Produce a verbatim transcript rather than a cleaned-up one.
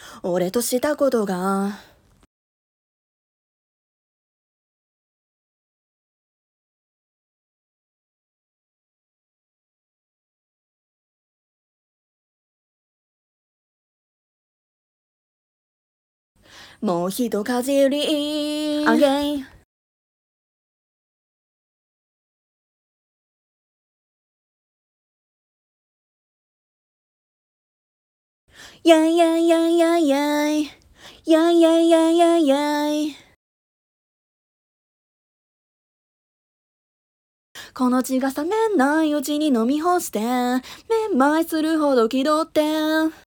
俺としたことがもうひとかじり Again やいやいやいやいやいやいやいやいやいやいこの血が冷めないうちに飲み干してめまいするほど気取って